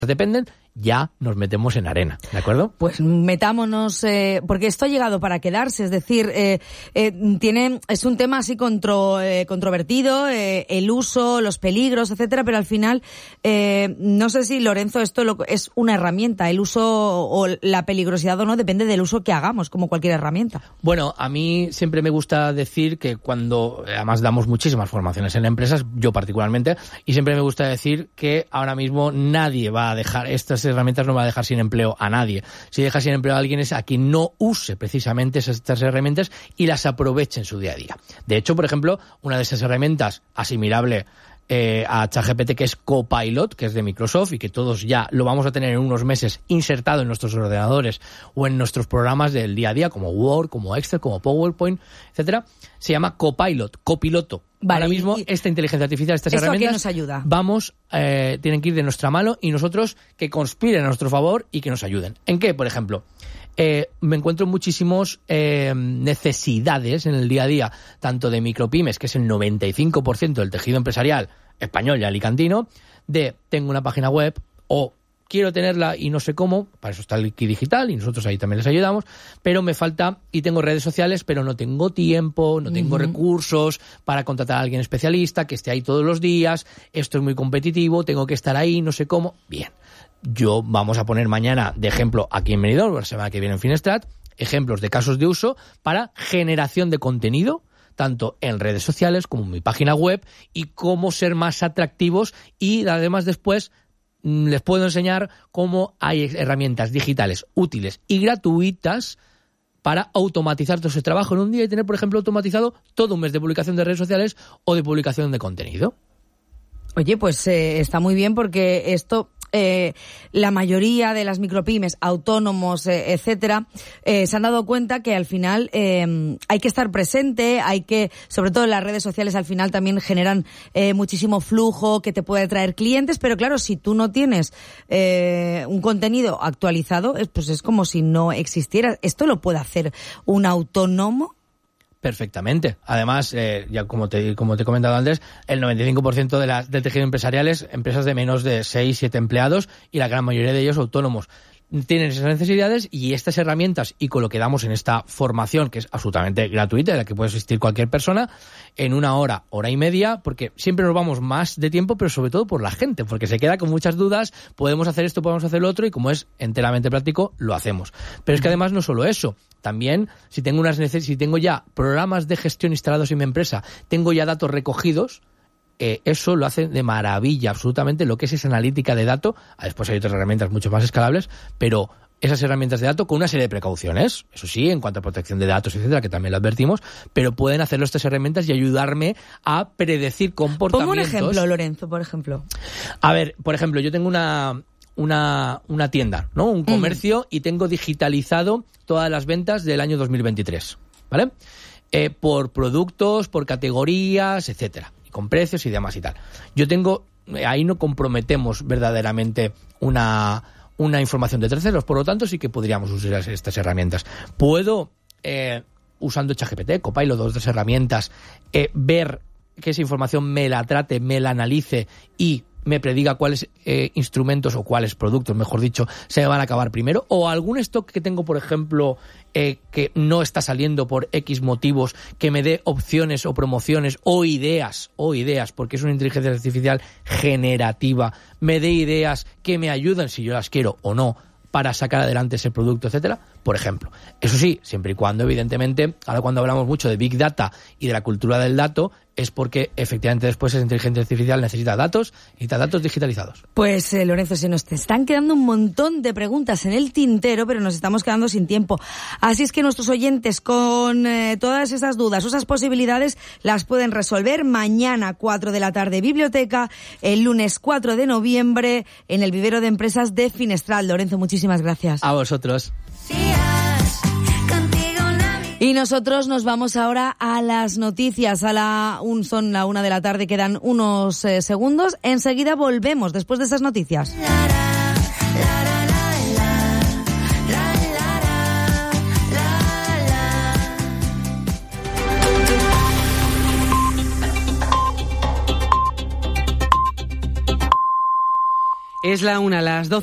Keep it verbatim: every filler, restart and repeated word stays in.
dependen, ya nos metemos en arena, ¿de acuerdo? Pues metámonos, eh, porque esto ha llegado para quedarse, es decir, eh, eh, tiene, es un tema así contro, eh, controvertido, eh, el uso, los peligros, etcétera, pero al final, eh, no sé si, Lorenzo, esto lo, es una herramienta, el uso o la peligrosidad o no depende del uso que hagamos, como cualquier herramienta. Bueno, a mí siempre me gusta decir que cuando, además damos muchísimas formaciones en empresas, yo particularmente, y siempre me gusta decir que ahora mismo nadie va a dejar estas herramientas, no va a dejar sin empleo a nadie. Si deja sin empleo a alguien es a quien no use precisamente esas, estas herramientas y las aproveche en su día a día. De hecho, por ejemplo, una de esas herramientas asimilable eh, a ChatGPT, que es Copilot, que es de Microsoft y que todos ya lo vamos a tener en unos meses insertado en nuestros ordenadores o en nuestros programas del día a día, como Word, como Excel, como PowerPoint, etcétera, se llama Copilot, copiloto. Vale, Ahora mismo, y, esta inteligencia artificial, estas herramientas, ¿a qué nos ayuda? Vamos, eh, tienen que ir de nuestra mano y nosotros que conspiren a nuestro favor y que nos ayuden. ¿En qué, por ejemplo? Eh, me encuentro muchísimas eh, necesidades en el día a día, tanto de micropymes, que es el noventa y cinco por ciento del tejido empresarial español y alicantino, de tengo una página web o quiero tenerla y no sé cómo, para eso está el Wiki Digital y nosotros ahí también les ayudamos, pero me falta, y tengo redes sociales, pero no tengo tiempo, no tengo uh-huh. recursos para contratar a alguien especialista que esté ahí todos los días, esto es muy competitivo, tengo que estar ahí, no sé cómo. Bien, yo vamos a poner mañana de ejemplo aquí en Benidorm, la semana que viene en Finestrat, ejemplos de casos de uso para generación de contenido, tanto en redes sociales como en mi página web, y cómo ser más atractivos, y además después les puedo enseñar cómo hay herramientas digitales útiles y gratuitas para automatizar todo ese trabajo en un día y tener, por ejemplo, automatizado todo un mes de publicación de redes sociales o de publicación de contenido. Oye, pues eh, está muy bien, porque esto... Eh, la mayoría de las micropymes, autónomos, eh, etcétera, eh, se han dado cuenta que al final eh, hay que estar presente, hay que, sobre todo en las redes sociales, al final también generan eh, muchísimo flujo que te puede traer clientes, pero claro, si tú no tienes eh, un contenido actualizado, pues es como si no existiera. ¿Esto lo puede hacer un autónomo? Perfectamente. Además, eh, ya como te, como te he comentado antes, el noventa y cinco por ciento de las, del tejido empresarial es empresas de menos de seis, siete empleados y la gran mayoría de ellos autónomos. Tienen esas necesidades y estas herramientas, y con lo que damos en esta formación, que es absolutamente gratuita, de la que puede asistir cualquier persona, en una hora, hora y media, porque siempre nos vamos más de tiempo, pero sobre todo por la gente, porque se queda con muchas dudas, podemos hacer esto, podemos hacer lo otro, y como es enteramente práctico, lo hacemos. Pero es que además no solo eso, también si tengo unas neces- si tengo ya programas de gestión instalados en mi empresa, tengo ya datos recogidos, Eh, eso lo hace de maravilla, absolutamente, lo que es esa analítica de datos. Después hay otras herramientas mucho más escalables, pero esas herramientas de datos con una serie de precauciones, eso sí, en cuanto a protección de datos, etcétera, que también lo advertimos, pero pueden hacerlo estas herramientas y ayudarme a predecir comportamientos. Ponme un ejemplo, Lorenzo, por ejemplo. A ver, por ejemplo, yo tengo una... Una, una tienda, ¿no? Un comercio, mm. y tengo digitalizado todas las ventas del año dos mil veintitrés, ¿vale? Eh, por productos, por categorías, etcétera, y con precios y demás y tal. Yo tengo, ahí no comprometemos verdaderamente una, una información de terceros, por lo tanto sí que podríamos usar estas herramientas. Puedo, eh, usando ChatGPT, Copilot, dos otras herramientas, eh, ver que esa información me la trate, me la analice y me prediga cuáles eh, instrumentos o cuáles productos, mejor dicho, se me van a acabar primero, o algún stock que tengo, por ejemplo, eh, que no está saliendo por X motivos, que me dé opciones o promociones o ideas, o ideas, porque es una inteligencia artificial generativa, me dé ideas que me ayuden, si yo las quiero o no, para sacar adelante ese producto, etcétera, por ejemplo. Eso sí, siempre y cuando, evidentemente, ahora cuando hablamos mucho de Big Data y de la cultura del dato, es porque efectivamente después esa inteligencia artificial necesita datos, necesita datos digitalizados. Pues, eh, Lorenzo, se nos te están quedando un montón de preguntas en el tintero, pero nos estamos quedando sin tiempo. Así es que nuestros oyentes, con eh, todas esas dudas, esas posibilidades, las pueden resolver mañana, cuatro de la tarde, biblioteca, el lunes cuatro de noviembre, en el vivero de empresas de Finestrat. Lorenzo, muchísimas gracias. A vosotros. Y nosotros nos vamos ahora a las noticias. A la un, son la una de la tarde, quedan unos eh, segundos. Enseguida volvemos después de esas noticias. Es la una, las doce.